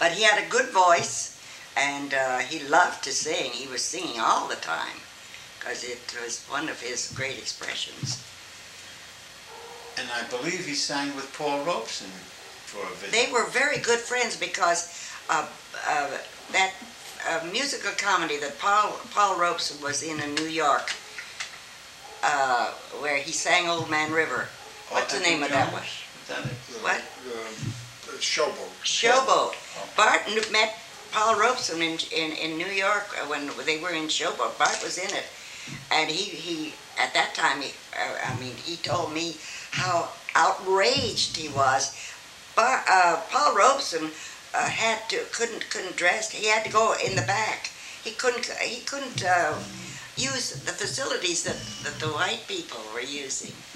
But he had a good voice, and he loved to sing. He was singing all the time because it was one of his great expressions. And I believe he sang with Paul Robeson for a visit. They were very good friends because that musical comedy that Paul Robeson was in New York, where he sang Old Man River. What's the name of that one? What? Showboat. Showboat. Bart met Paul Robeson in New York when they were in Showboat. Bart was in it, and he at that time he told me how outraged he was. Paul Robeson couldn't dress. He had to go in the back. He couldn't use the facilities that the white people were using.